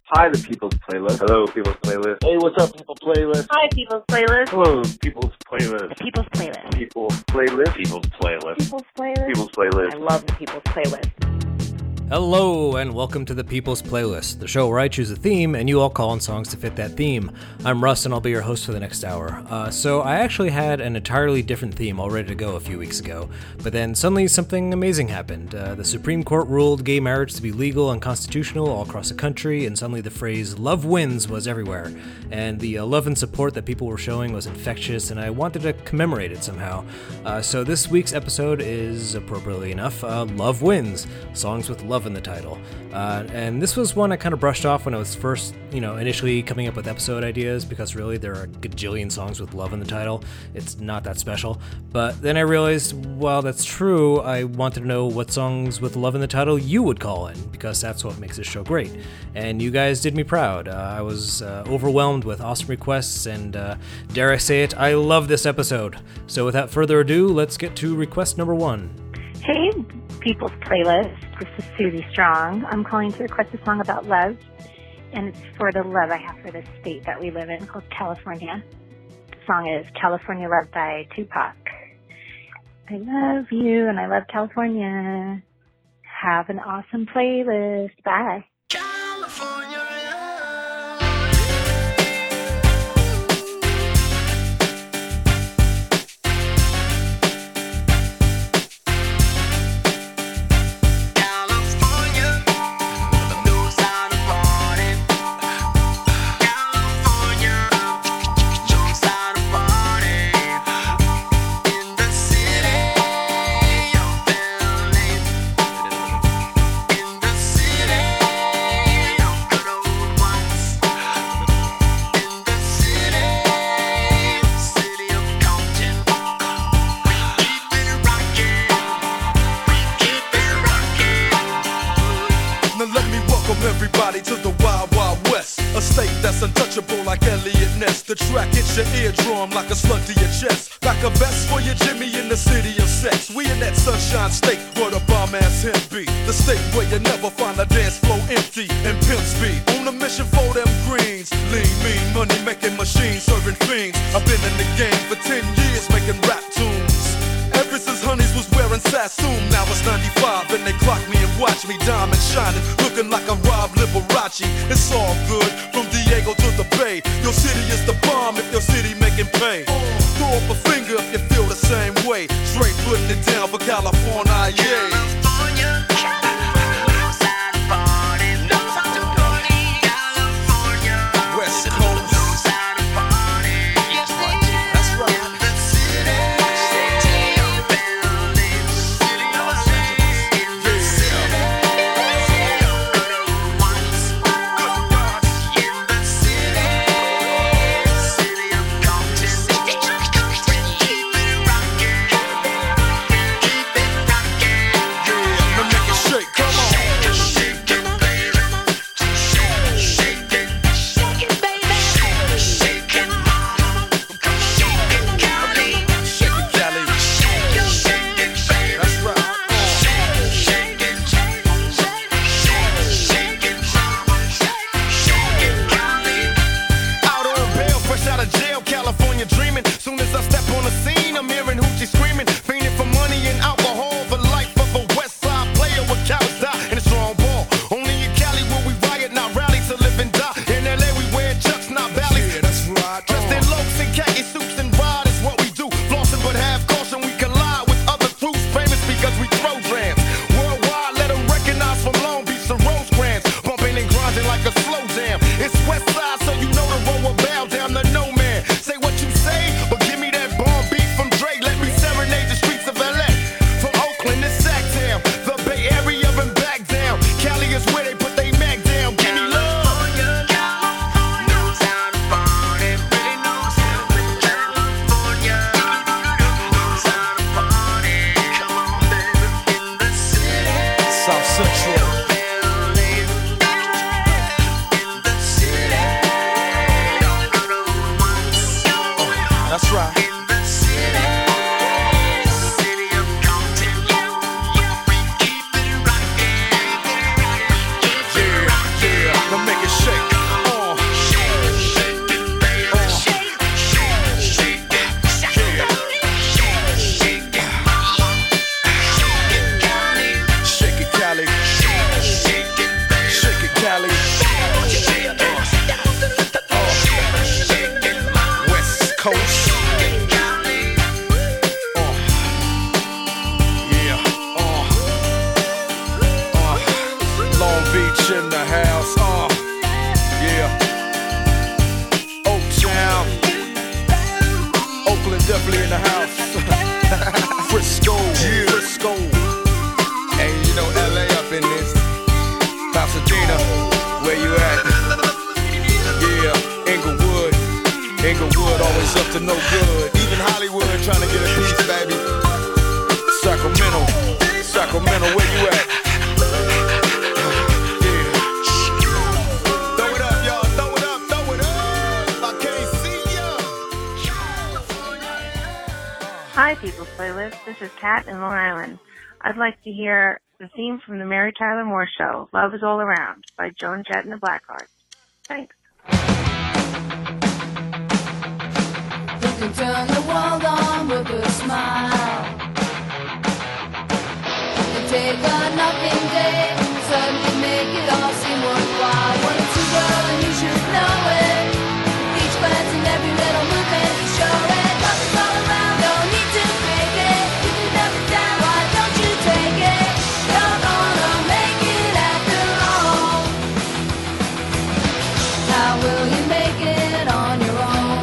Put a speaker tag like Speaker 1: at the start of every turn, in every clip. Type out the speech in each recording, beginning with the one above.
Speaker 1: Hi, the People's Playlist. Hello, People's Playlist.
Speaker 2: Hey, what's up, People's Playlist?
Speaker 3: Hi, People's Playlist.
Speaker 1: Hello, People's Playlist.
Speaker 3: People's Playlist.
Speaker 1: People's Playlist.
Speaker 2: People's Playlist.
Speaker 3: People's Playlist.
Speaker 1: People's Playlist.
Speaker 3: I love the People's Playlist.
Speaker 4: Hello, and welcome to the People's Playlist, the show where I choose a theme and you all call on songs to fit that theme. I'm Russ, and I'll be your host for the next hour. So I actually had an entirely different theme all ready to go a few weeks ago, but then suddenly something amazing happened. The Supreme Court ruled gay marriage to be legal and constitutional all across the country, and suddenly the phrase "love wins" was everywhere. And the love and support that people were showing was infectious, and I wanted to commemorate it somehow. So this week's episode is, appropriately enough, Love Wins, songs with love in the title. And this was one I kind of brushed off when I was first, initially coming up with episode ideas, because really there are a gajillion songs with love in the title. It's not that special. But then I realized, while that's true, I wanted to know what songs with love in the title you would call in, because that's what makes this show great. And you guys did me proud. I was overwhelmed with awesome requests, and dare I say it, I love this episode. So without further ado, let's get to request number one.
Speaker 5: Hey, People's Playlist. This is Susie Strong. I'm calling to request a song about love, and it's for the love I have for the state that we live in called California. The song is California Love by Tupac. I love you, and I love California. Have an awesome playlist. Bye.
Speaker 6: Everybody to the Wild Wild West, a state that's untouchable like Elliot Ness. The track hits your eardrum like a slug to your chest. Like a vest for your Jimmy in the city of sex. We in that sunshine state where the bomb ass him be. The state where you never find a dance floor empty and pimp speed. On a mission for them greens. Lean, mean, money making machines serving fiends. I've been in the game for 10 years making rap tunes. Ever since Honeys was wearing Sassoon, now it's 95 and they clock me and watch me diamond shining, looking like I'm Rob Liberace. It's all good, from Diego to the Bay. Your city is the bomb if your city making pay. Throw up a finger if you feel the same way. Straight putting it down for California, yeah. Shake. Inglewood always up to no good. Even Hollywood trying to get a piece, baby. Sacramento, where you at? Yeah. Throw it up, y'all. Throw it up. I can't see ya.
Speaker 3: Hi, People's Playlist. This is Kat in Long Island. I'd like to hear the theme from the Mary Tyler Moore Show, Love is All Around, by Joan Jett and the Blackhearts. Thanks.
Speaker 7: You can turn the world on with a smile. You take a nothing day, suddenly make it all seem worthwhile. When it's a girl and you should know it. Each glance and every little movement you show it. Love is all around, don't need to fake it. You can never down, why don't you take it? You're gonna make it after all. How will you make it on your own?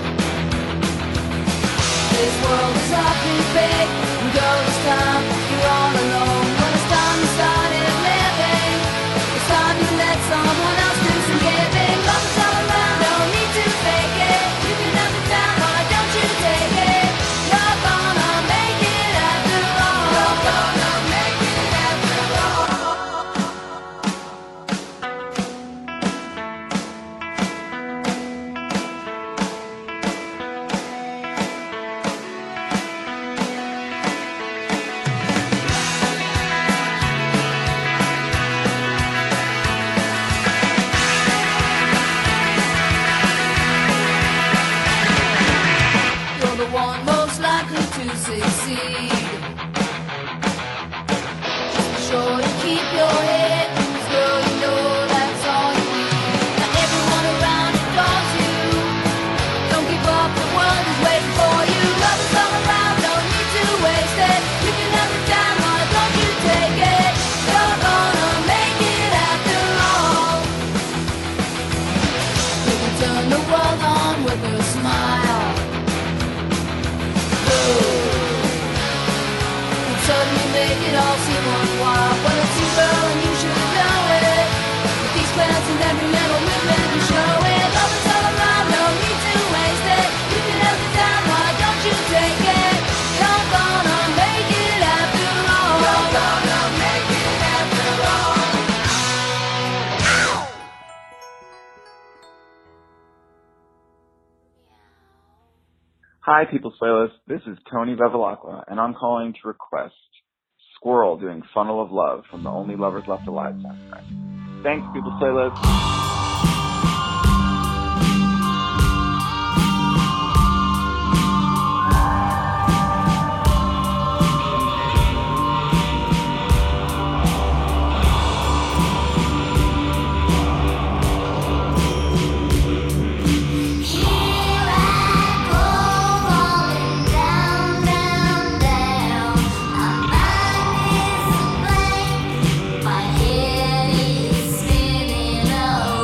Speaker 7: This world is awfully big, and go this time, you're all alone. When it's time to start it living, it's time to let someone else do some giving. Love is all around, don't need to fake it. You can have it down, why don't you take it? You're gonna make it after all. You're gonna make it after all. You're the one most likely to succeed. Just be sure to keep your head, 'cause girl, you know that's all you need. Now everyone around adores you. Don't give up, the world is waiting for you. Love is all around, don't need to waste it. You can have it down, why don't you take it? You're gonna make it after all. You can turn the world on with a smile. And suddenly make it all seem worthwhile. When it's you, girl, and you should know it. With these plans and every little movement you show it. Love is all around, no need to waste it. You can have it down, why don't you take it? You're gonna make it after all. You're gonna make it after all.
Speaker 1: Hi, People's Playlist. This is Tony Bevilacqua, and I'm calling to request Squirrel doing Funnel of Love from the Only Lovers Left Alive soundtrack. Thanks, People's Playlist.
Speaker 7: My head is spinning.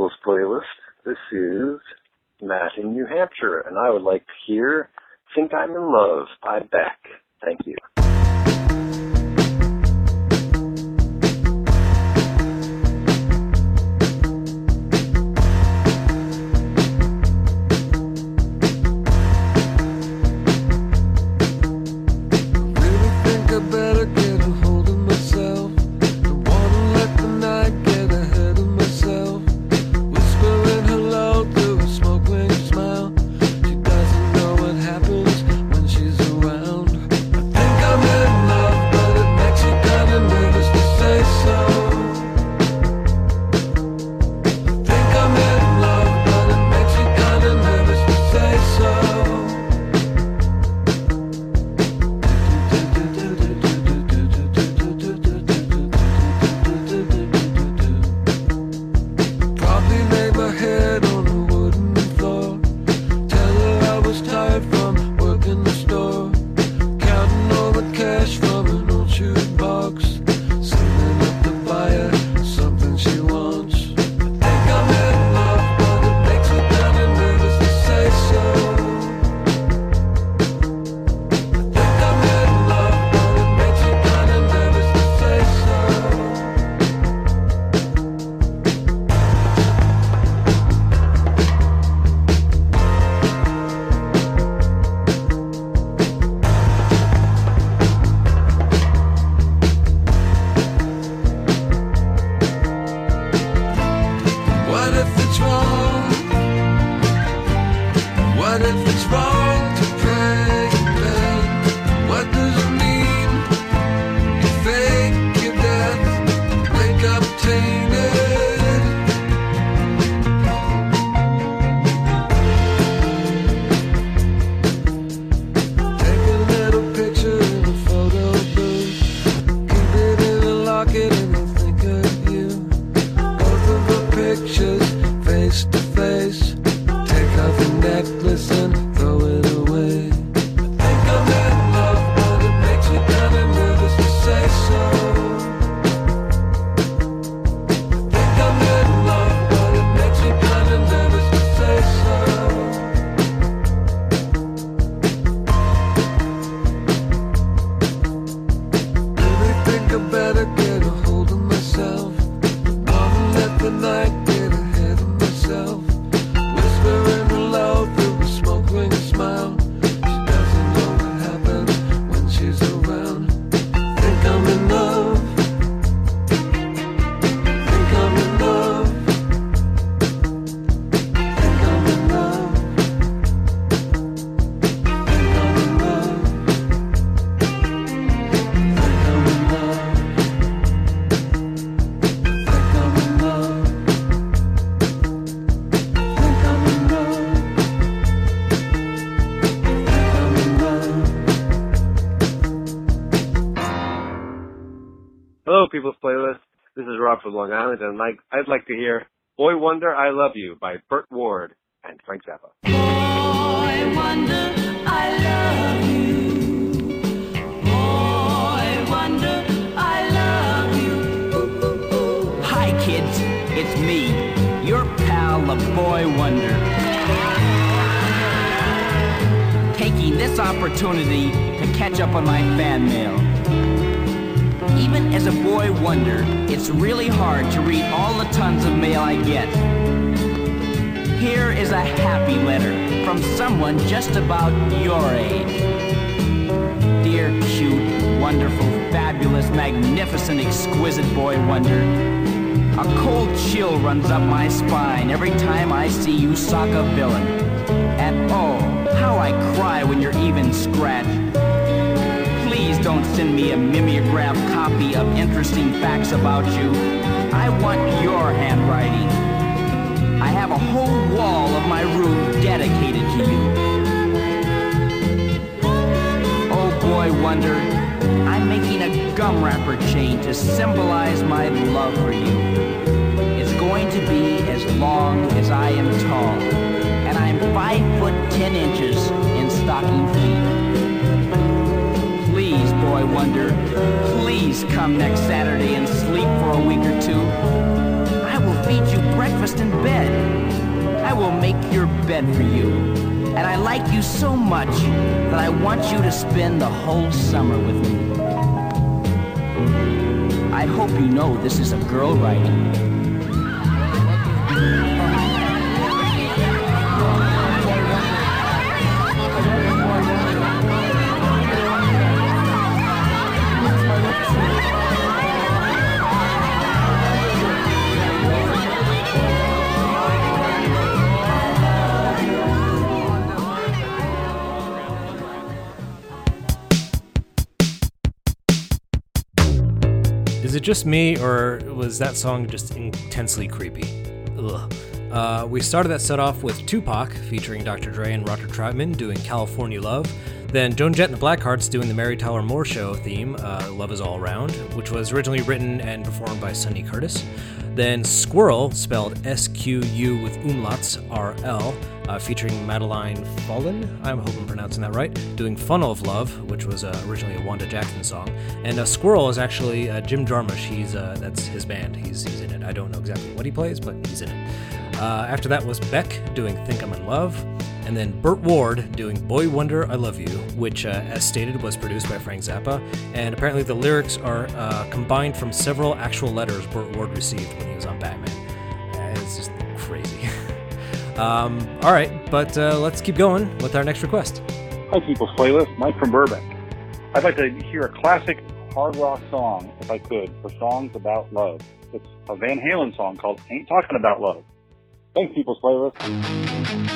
Speaker 2: People's Playlist. This is Matt in New Hampshire, and I would like to hear Think I'm in Love by Beck. Thank you.
Speaker 8: People's Playlist. This is Rob from Long Island, and I'd like to hear Boy Wonder, I Love You by Burt Ward and Frank Zappa.
Speaker 7: Boy Wonder, I love you. Boy Wonder, I love you. Ooh, ooh, ooh.
Speaker 9: Hi, kids. It's me, your pal, the Boy Wonder. Taking this opportunity to catch up on my fan mail. Even as a boy wonder, it's really hard to read all the tons of mail I get. Here is a happy letter from someone just about your age. Dear, cute, wonderful, fabulous, magnificent, exquisite boy wonder. A cold chill runs up my spine every time I see you sock a villain. And oh, how I cry when you're even scratched. Please don't send me a mimeograph copy of interesting facts about you. I want your handwriting. I have a whole wall of my room dedicated to you. Oh boy wonder, I'm making a gum wrapper chain to symbolize my love for you. It's going to be as long as I am tall, and I'm 5'10" in stocking feet. Please, boy wonder, please come next Saturday and sleep for a week or two. I will feed you breakfast in bed. I will make your bed for you. And I like you so much that I want you to spend the whole summer with me. I hope you know this is a girl writing.
Speaker 4: Is it just me, or was that song just intensely creepy? Ugh. We started that set off with Tupac, featuring Dr. Dre and Roger Troutman, doing California Love. Then Joan Jett and the Blackhearts doing the Mary Tyler Moore Show theme, Love Is All Around, which was originally written and performed by Sonny Curtis. Then Squirrel, spelled S-Q-U with umlauts, R-L, featuring Madeline Fallen, I hope I'm pronouncing that right, doing Funnel of Love, which was originally a Wanda Jackson song. And Squirrel is actually Jim Jarmusch. That's his band. He's in it. I don't know exactly what he plays, but he's in it. After that was Beck doing Think I'm in Love. And then Burt Ward doing Boy Wonder, I Love You, which, as stated, was produced by Frank Zappa. And apparently the lyrics are combined from several actual letters Burt Ward received when he was on Batman. It's just crazy. All right, but let's keep going with our next request.
Speaker 10: Hi, People's Playlist. Mike from Burbank. I'd like to hear a classic hard rock song, if I could, for songs about love. It's a Van Halen song called Ain't Talking About Love. Thanks, People's Playlist.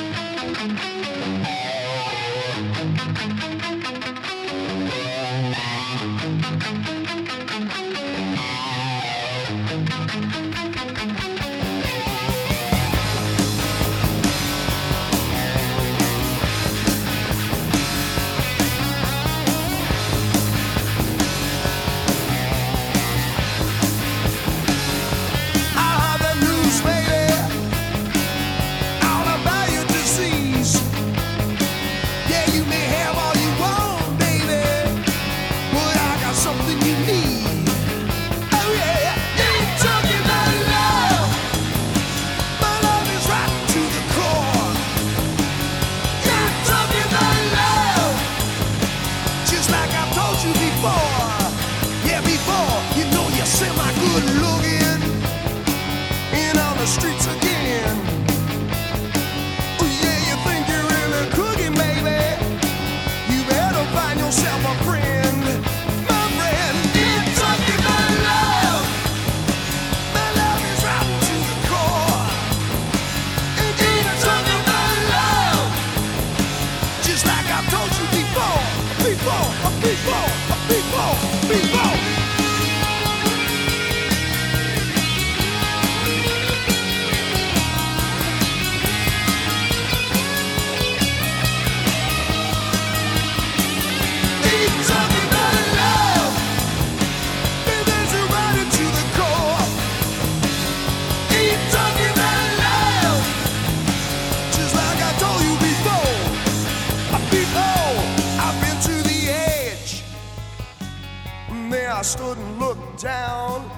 Speaker 11: I stood and looked down.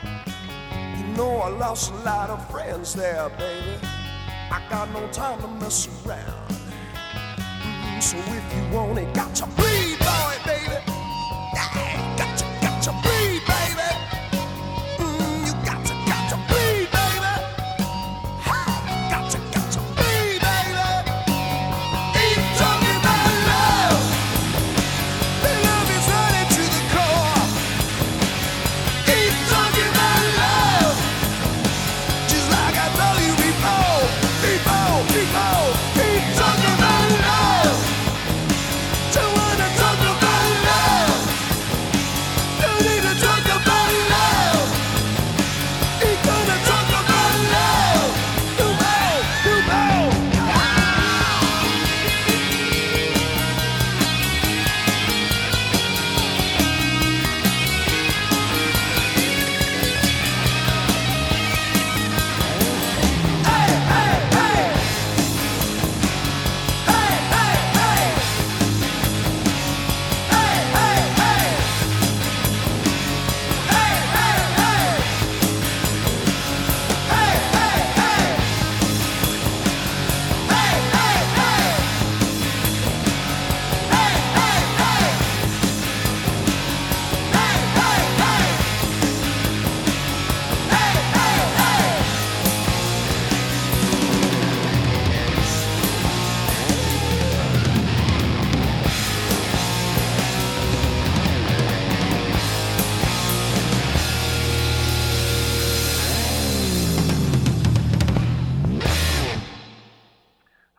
Speaker 11: You know I lost a lot of friends there, baby. I got no time to mess around. So if you want it, got to bleed, boy, baby. Yeah, got to bleed, baby. You got to bleed, baby. Got to bleed, baby. Ain't talking about love. The love is running to the core. Ain't talking about love. Just like I told you before. Ain't talking about love. Don't wanna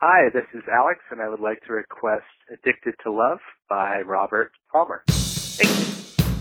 Speaker 12: Hi, this is Alex, and I would like to request Addicted to Love by Robert Palmer. Thank you.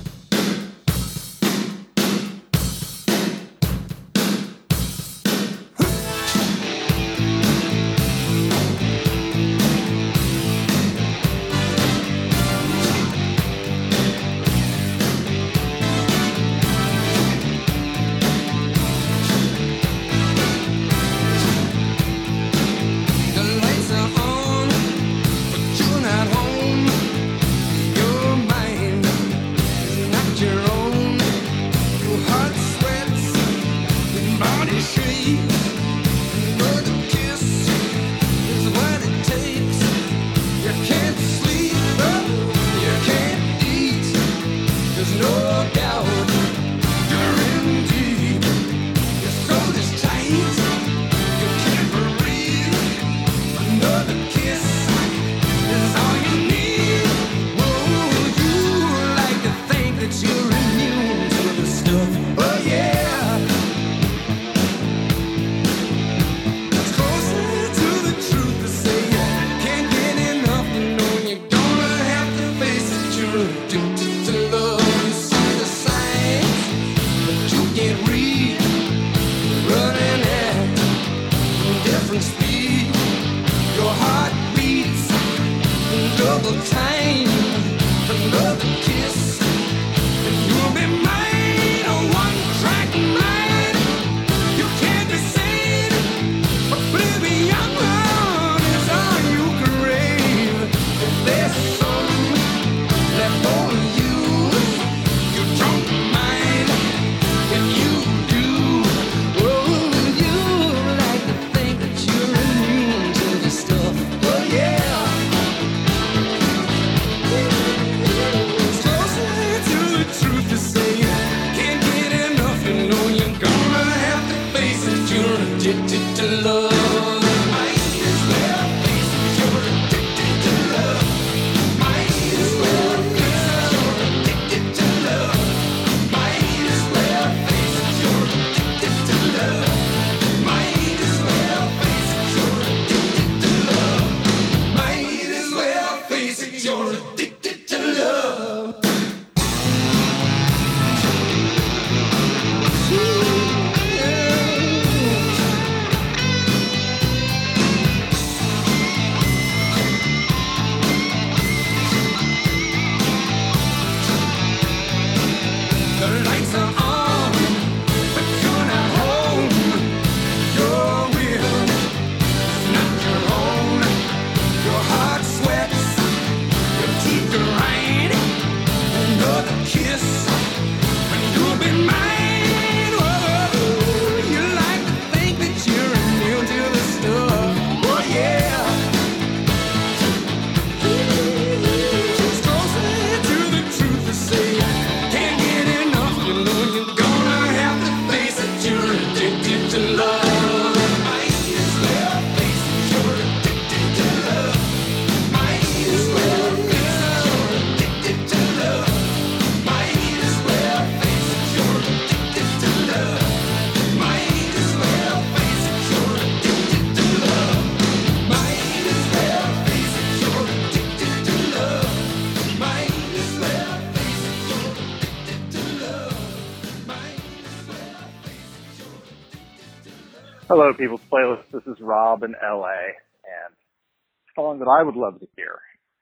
Speaker 10: Hello, People's Playlist. This is Rob in LA, and the song that I would love to hear.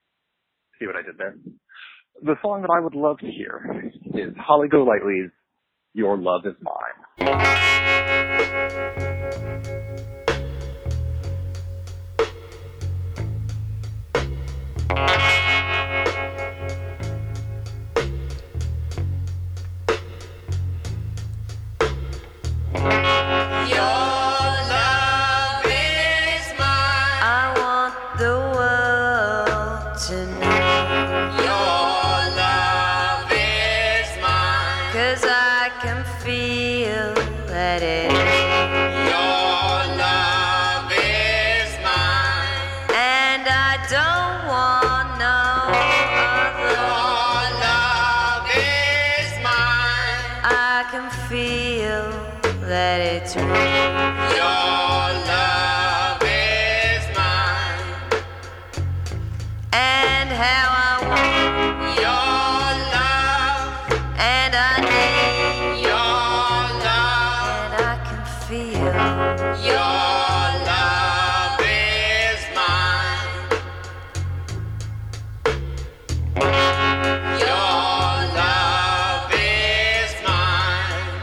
Speaker 10: See what I did there? The song that I would love to hear is Holly Golightly's Your Love Is Mine.
Speaker 13: That it's real. Your love is mine.
Speaker 7: and I need your love, and I can feel your love is mine. Your love is mine.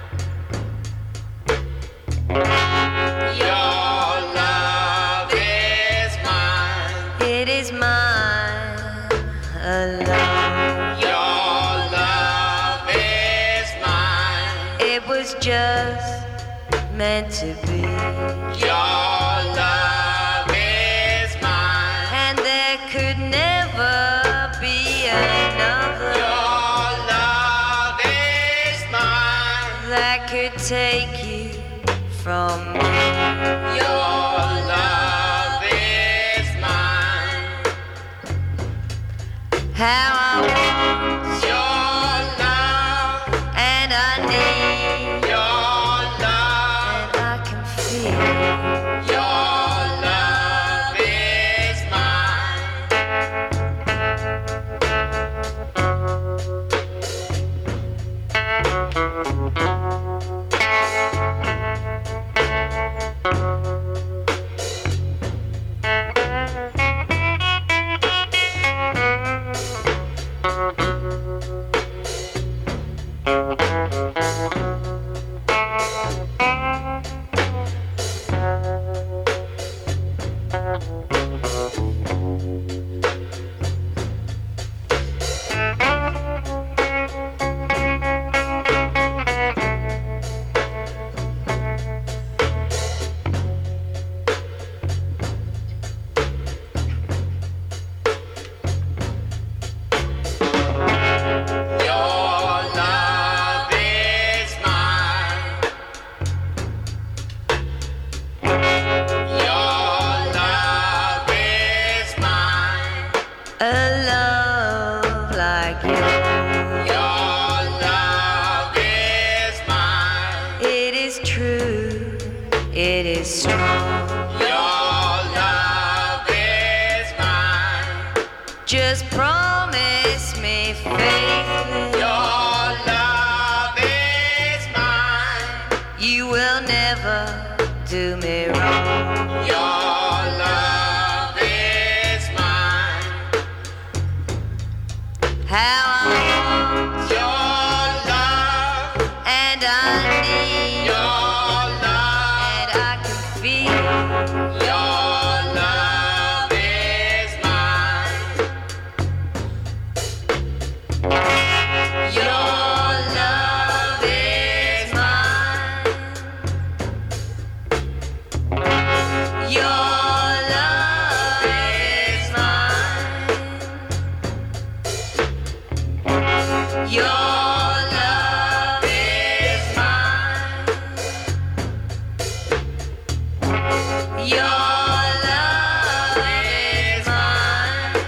Speaker 7: Your love is mine. It is mine alone. Your love is mine. It was just meant to be. Your love is mine. And there could never be another. Your love is mine. That could take you from me. Your love is mine. How I want your love, and I need your love, and I can feel your love is Just promise me faithfully your love is mine. You will never do me wrong. Your love is mine. How I want your love, and I need your love, and I can feel your love is mine. Your love is mine. Your love is mine. Your love is mine. Your love is mine.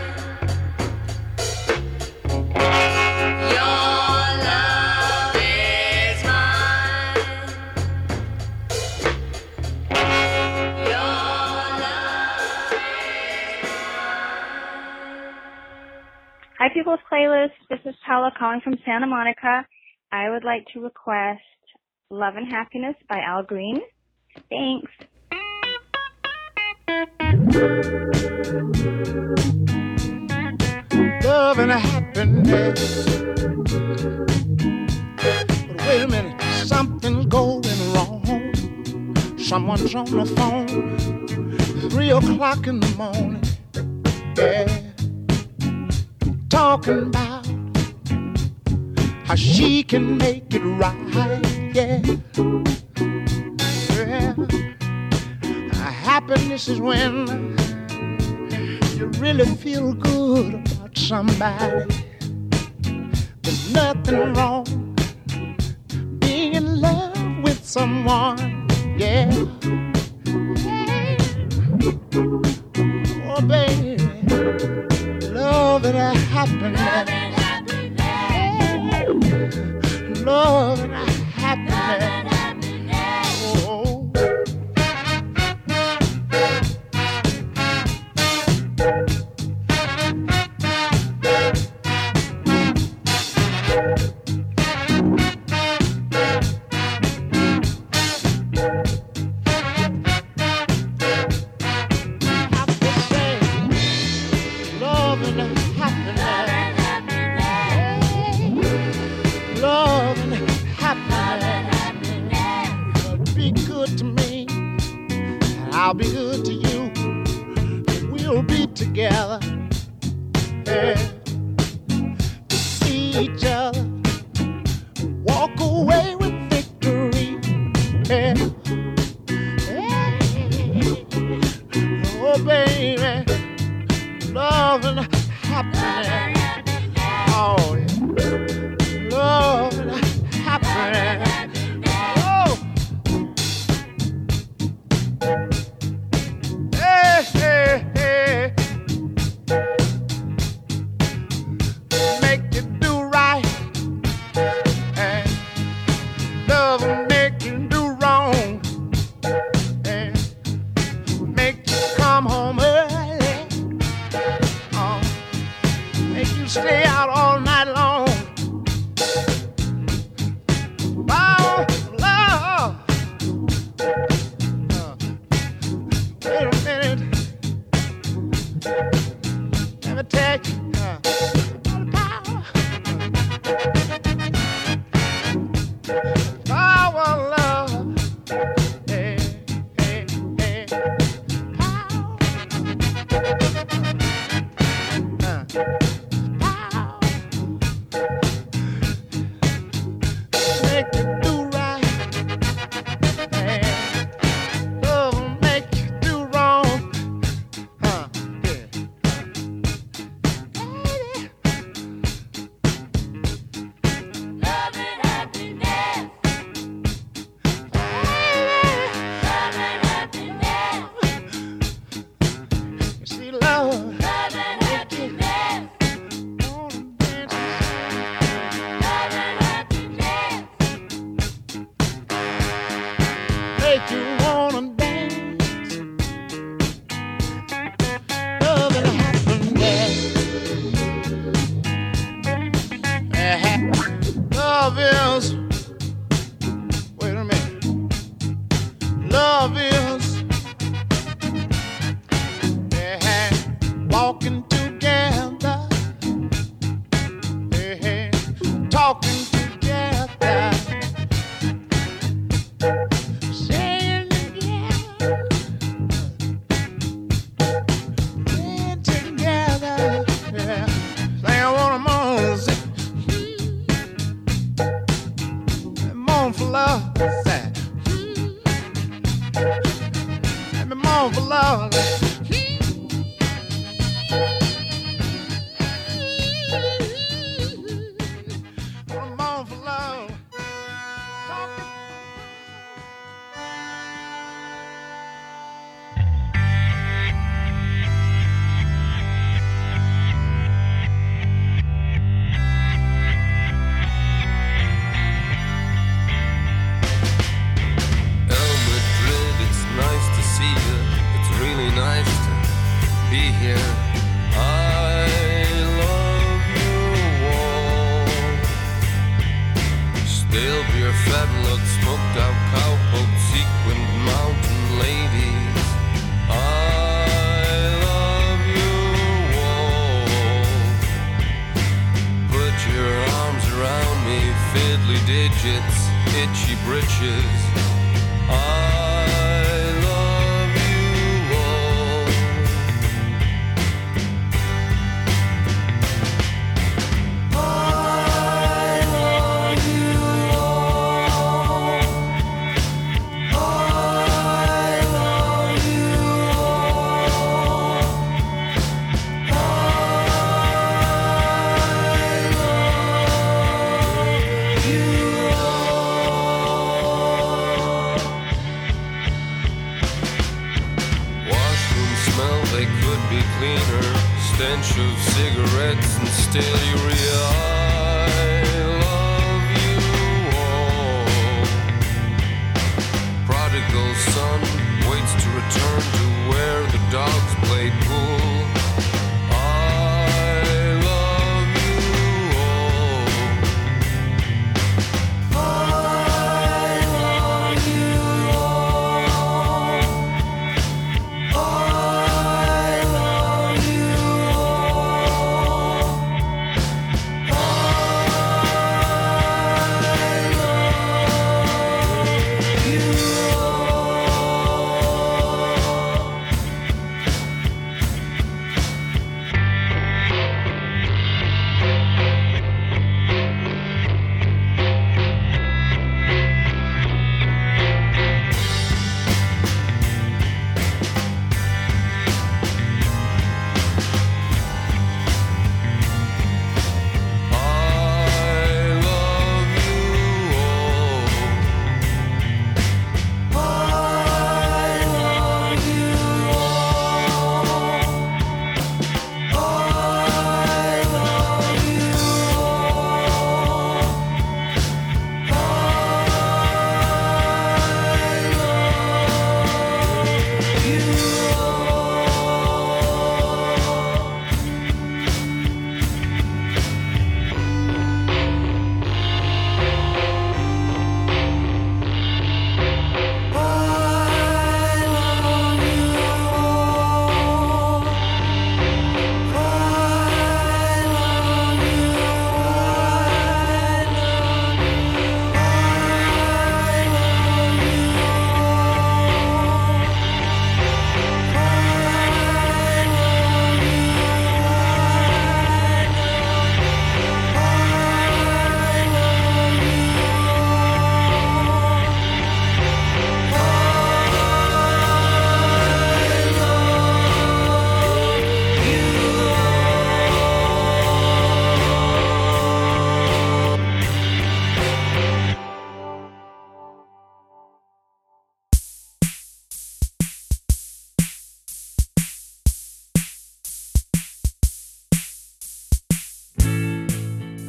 Speaker 7: Your love is mine.
Speaker 5: Hi, People's Playlist. This is Paula calling from Santa Monica. I would like to request Love and Happiness by Al Green. Thanks.
Speaker 13: Love and happiness. But wait a minute, something's going wrong. Someone's on the phone, 3 o'clock in the morning. Yeah. Talking about how she can make it right, yeah. Yeah. Happiness is when you really feel good about somebody. There's nothing wrong being in love with someone, yeah. Oh, baby. Love and happiness. Love and happiness. Oh. I'll be good to you. We'll be together. Yeah. To see each other. Walk away with victory. Yeah. Oh, baby, love and happiness. Oh, yeah. Love and happiness. Oh, hey, hey, hey. Make you do right, and love will make you do wrong. Come home early, make you stay out all night long. Oh, love, wait a minute, let me take power, love. Make you do right, and love will make you do wrong. Yeah. Love and happiness. Love and happiness. You see, love and happiness. Make you wanna dance. Love and happiness. Love is, wait a minute. Love is walking together, talking together. For love. I'm on for love.
Speaker 14: digits, itchy britches. I love you all. I love you all. I love you all. They could be cleaner, stench of cigarettes and stearia. I love you all. Prodigal son waits to return to where the dogs play pool. I love you all. I love you all. I love you all.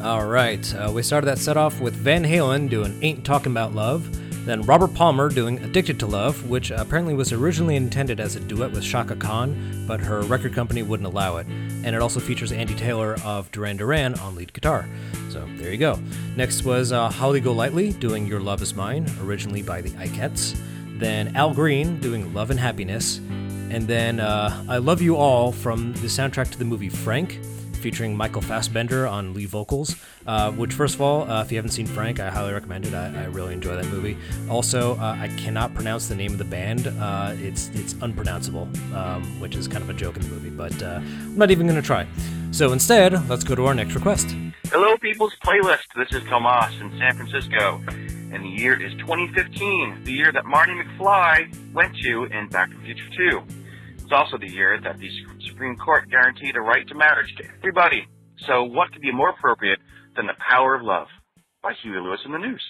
Speaker 4: All right, we started that set off with Van Halen doing Ain't Talking About Love, then Robert Palmer doing Addicted to Love, which apparently was originally intended as a duet with Chaka Khan, but her record company wouldn't allow it. And it also features Andy Taylor of Duran Duran on lead guitar. So there you go. Next was Holly Golightly doing Your Love Is Mine, originally by the Ikettes. Then Al Green doing Love and Happiness. And then I Love You All from the soundtrack to the movie Frank, featuring Michael Fassbender on lead vocals, which, first of all, if you haven't seen Frank, I highly recommend it. I really enjoy that movie. Also, I cannot pronounce the name of the band. It's unpronounceable, which is kind of a joke in the movie, but I'm not even going to try. So instead, let's go to our next request.
Speaker 15: Hello, People's Playlist. This is Tomas in San Francisco, and the year is 2015, the year that Marty McFly went to in Back to the Future 2. It's also the year that the Supreme Court guaranteed a right to marriage to everybody. So what could be more appropriate than The Power of Love by Huey Lewis and the News?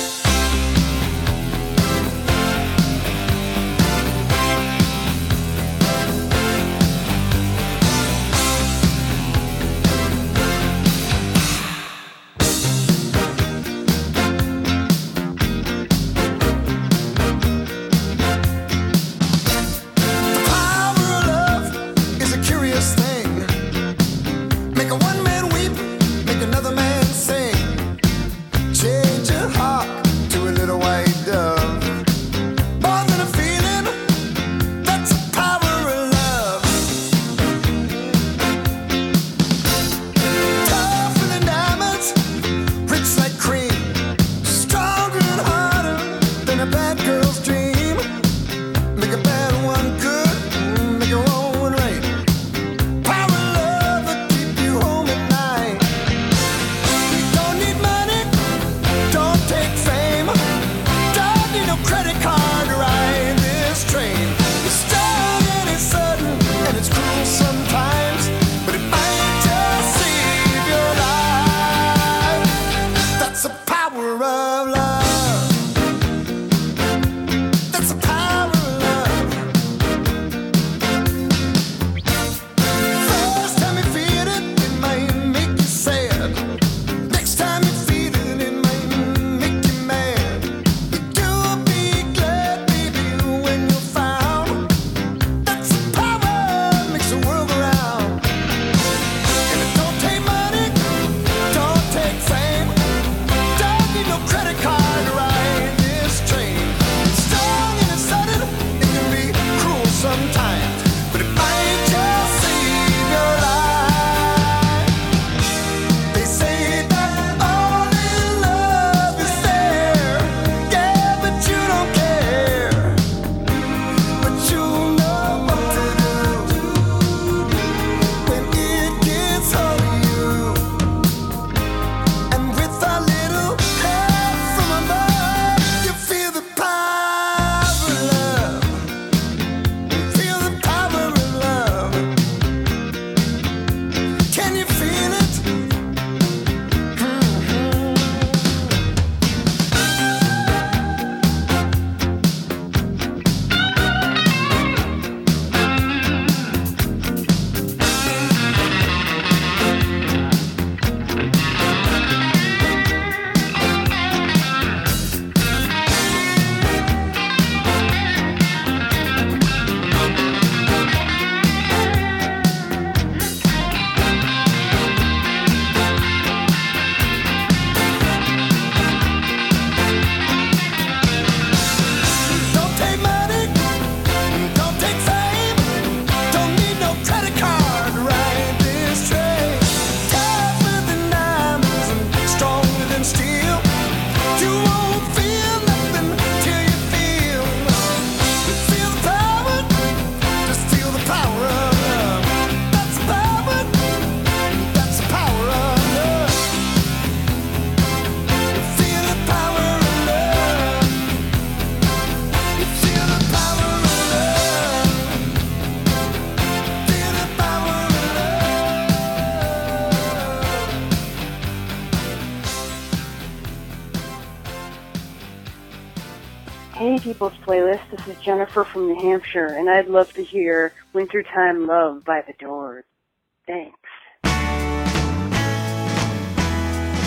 Speaker 16: Hey, People's Playlist. This is Jennifer from New Hampshire, and I'd love to hear Wintertime Love by The Doors. Thanks.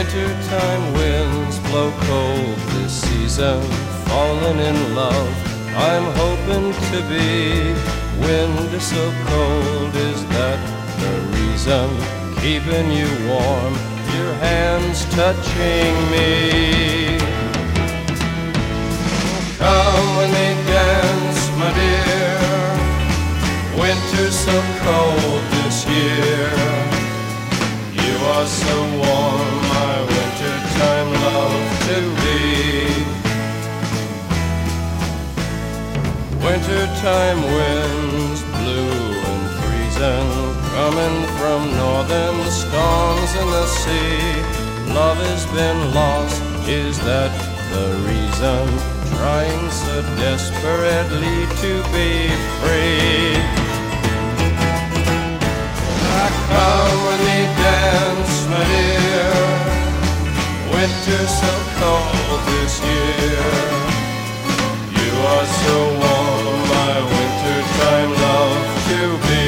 Speaker 17: Wintertime winds blow cold this season, falling in love. I'm hoping to be. Wind is so cold, is that the reason? Keeping you warm, your hands touching me. Come when they dance, my dear. Winter's so cold this year. You are so warm, my wintertime love to be. Wintertime winds blue and freezing, coming from northern storms in the sea. Love has been lost, is that the reason? Trying so desperately to be free. I come when they dance, my dear. Winter's so cold this year. You are so warm, my wintertime love to be.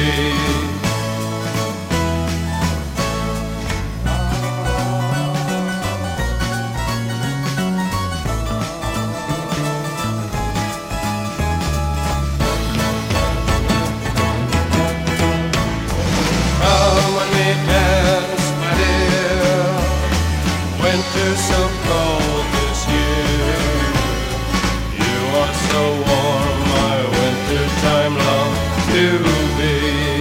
Speaker 17: Winter's so cold this year. You are so warm, my wintertime love to be.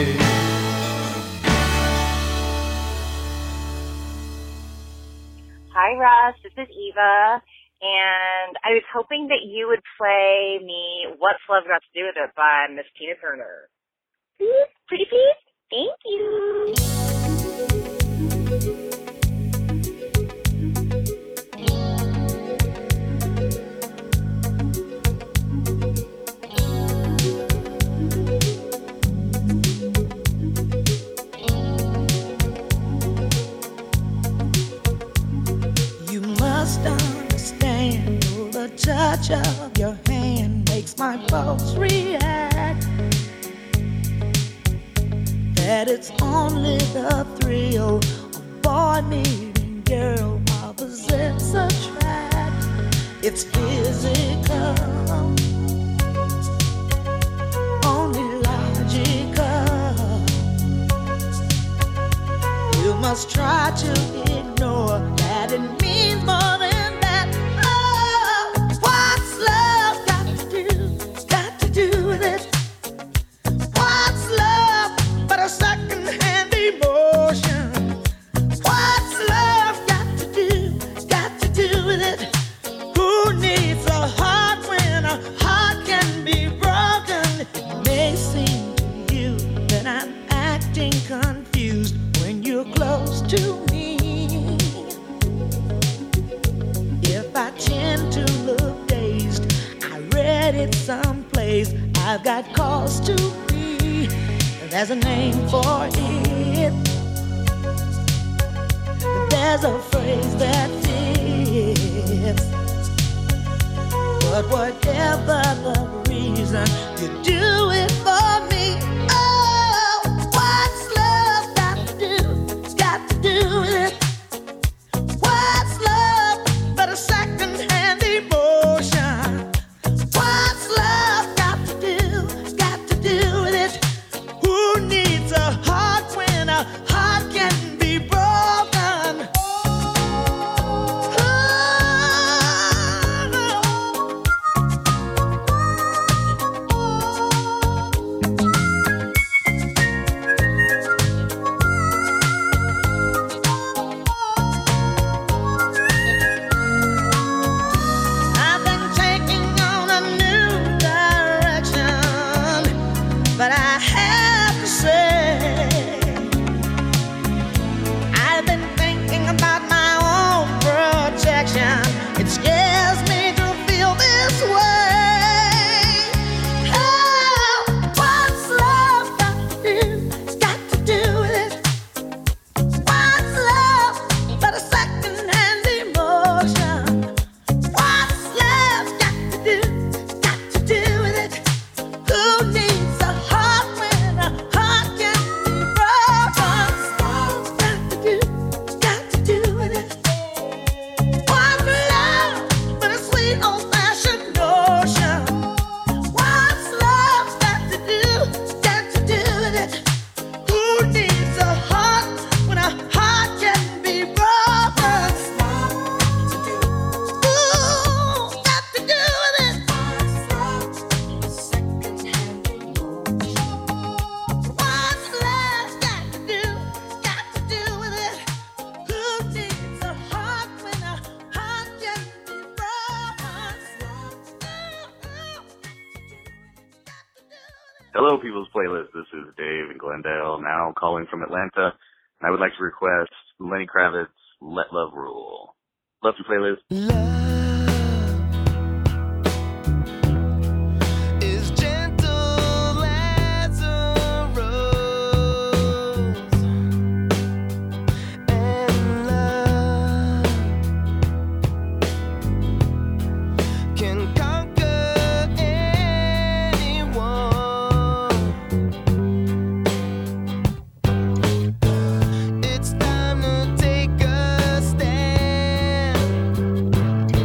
Speaker 18: Hi, Russ. This is Eva, and I was hoping that you would play me "What's Love Got to Do with It" by Miss Tina Turner. Please, pretty please. Thank you.
Speaker 13: Understand, the touch of your hand makes my pulse react. That it's only the thrill of boy meeting girl opposites attract. It's physical, only logical. You must try to ignore that it means more than that. Oh, what's love got to do with it? What's love but a second-hand emotion? What's love got to do with it? Who needs a heart when a heart can be broken? It may seem to you that I'm acting confused when you're close to me. If I tend to look dazed, I read it someplace. I've got cause to be. There's a name for it. There's a phrase that fits. But whatever the reason, you do it for me. Oh, what's love got to do with it? What's love but a second-hand emotion? What's love got to do with it? Who needs a heart when a heart can be broken?
Speaker 19: Hello, People's Playlist. This is Dave in Glendale, now calling from Atlanta. And I would like to request Lenny Kravitz, Let Love Rule. Love your playlist.
Speaker 11: Is gentle as a rose, and love can conquer anyone. It's time to take a stand.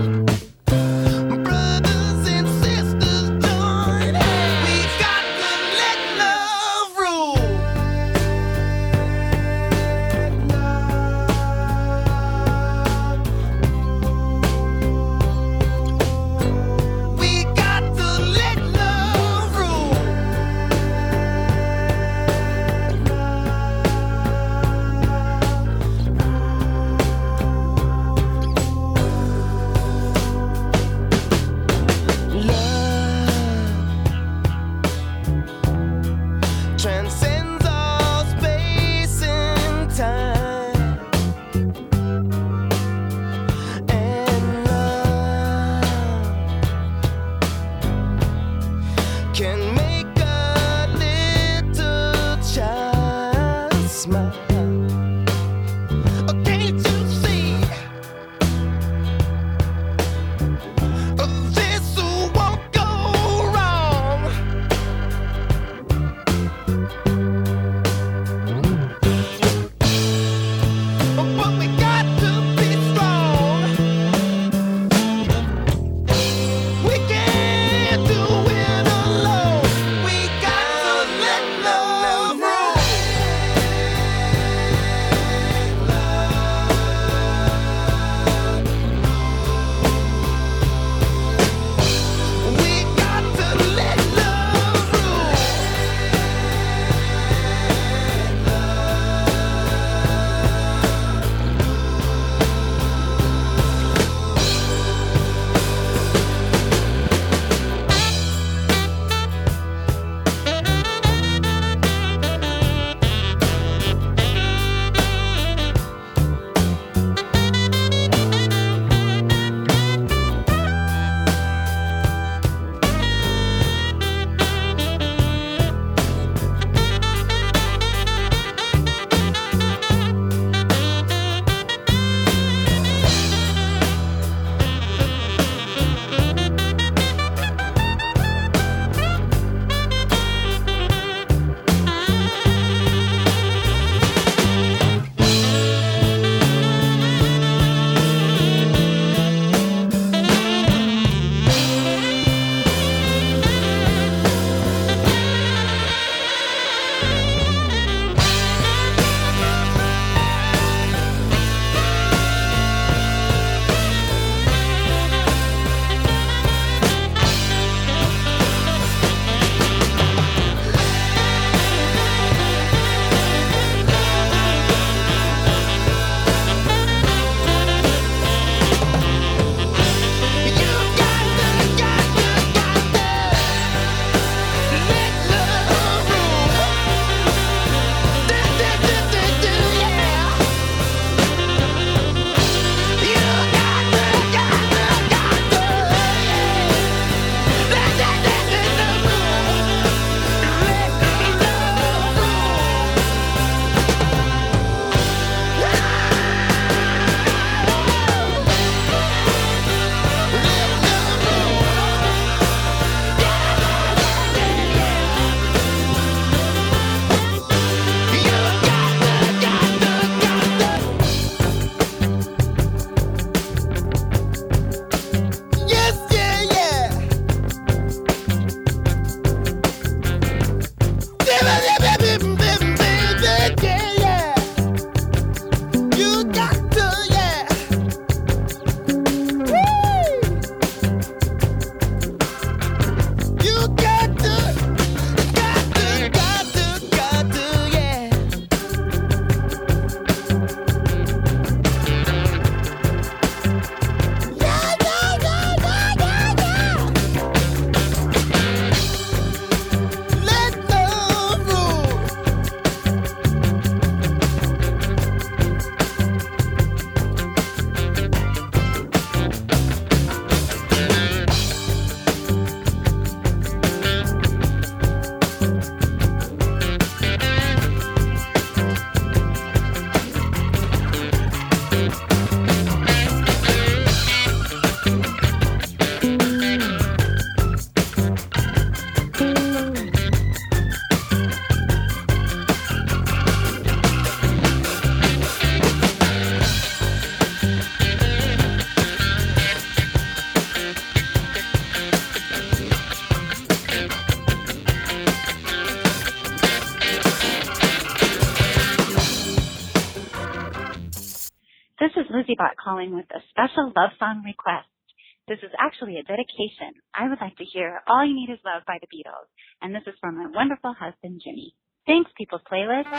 Speaker 20: Lizzie Bot calling with a special love song request. This is actually a dedication. I would like to hear All You Need Is Love by the Beatles, and this is from my wonderful husband, Jimmy. Thanks, People's Playlist.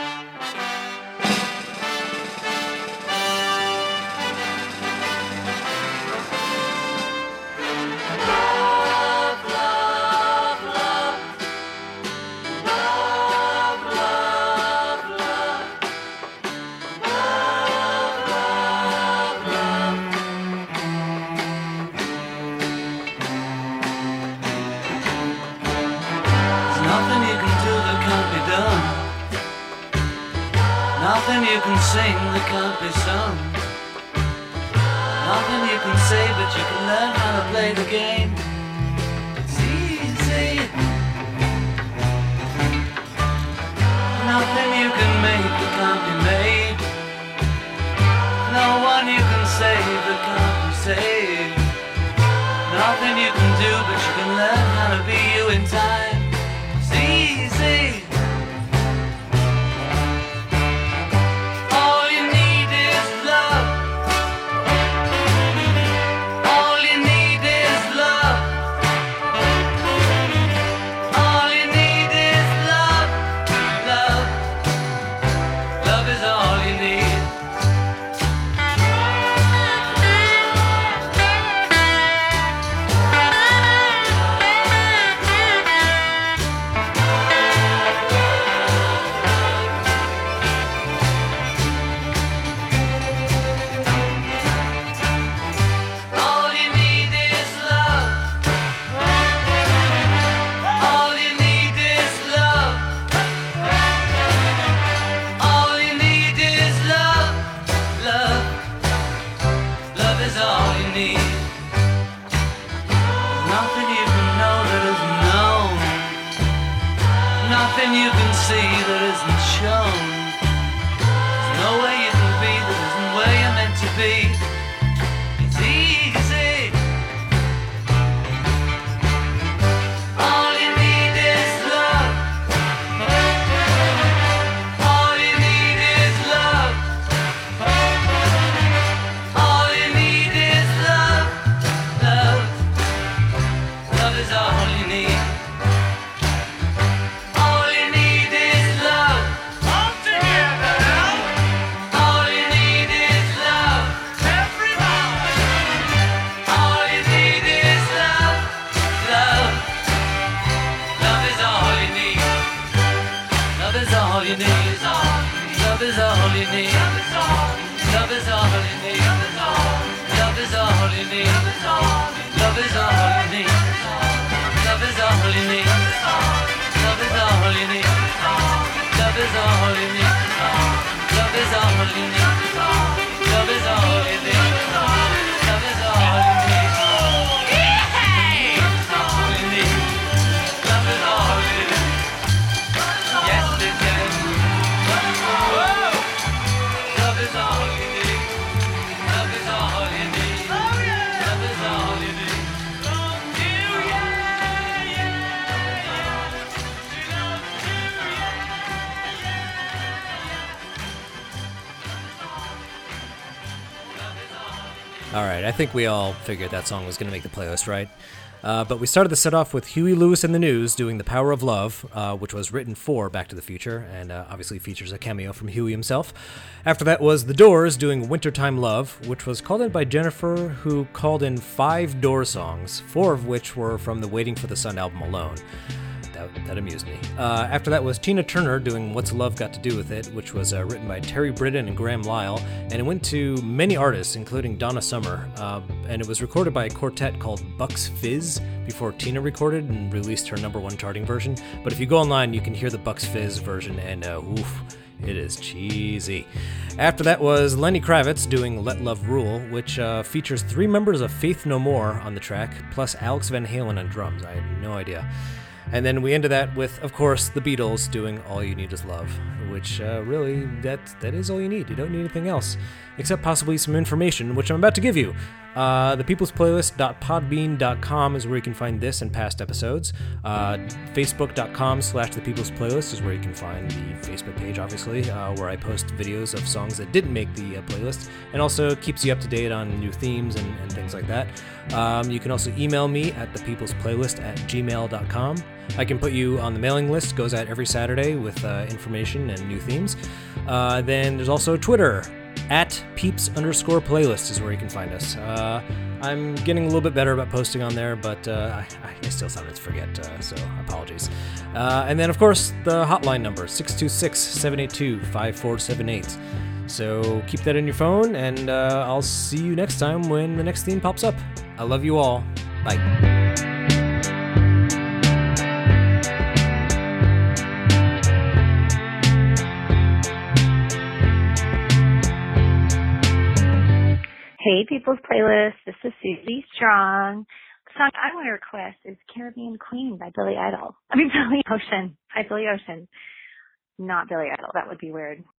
Speaker 21: Nothing you can sing that can't be sung. Nothing you can say, but you can learn how to play the game. It's easy. Nothing you can make that can't be made. No one you can save that can't be saved. Nothing you can do, but you can learn how to be you in time. It's easy.
Speaker 4: Alright, I think we all figured that song was going to make the playlist, right? But we started the set off with Huey Lewis and the News doing The Power of Love, which was written for Back to the Future, and obviously features a cameo from Huey himself. After that was The Doors doing Wintertime Love, which was called in by Jennifer, who called in 5 Doors songs, 4 of which were from the Waiting for the Sun album alone. That amused me. After that was Tina Turner doing What's Love Got to Do With It, which was written by Terry Britton and Graham Lyle, and it went to many artists, including Donna Summer, and it was recorded by a quartet called Bucks Fizz before Tina recorded and released her #1 charting version. But if you go online, you can hear the Bucks Fizz version, and oof, it is cheesy. After that was Lenny Kravitz doing Let Love Rule, which features 3 members of Faith No More on the track, plus Alex Van Halen on drums. I had no idea. And then we ended that with, of course, the Beatles doing All You Need Is Love, which really, that is all you need. You don't need anything else, except possibly some information, which I'm about to give you. ThePeoplesPlaylist.podbean.com is where you can find this and past episodes. Facebook.com/ThePeoplesPlaylist is where you can find the Facebook page, obviously, where I post videos of songs that didn't make the playlist, and also keeps you up to date on new themes and things like that. You can also email me at thepeoplesplaylist@gmail.com. I can put you on the mailing list, goes out every Saturday with information and new themes. Then there's also Twitter, at peeps_playlist is where you can find us. I'm getting a little bit better about posting on there, but I still sometimes forget, so apologies. And then, of course, the hotline number, 626-782-5478. So keep that in your phone, and I'll see you next time when the next theme pops up. I love you all. Bye.
Speaker 5: Hey, People's Playlist. This is Susie Strong. The song I want to request is Caribbean Queen by Billy Ocean. By Billy Ocean. Not Billy Idol. That would be weird.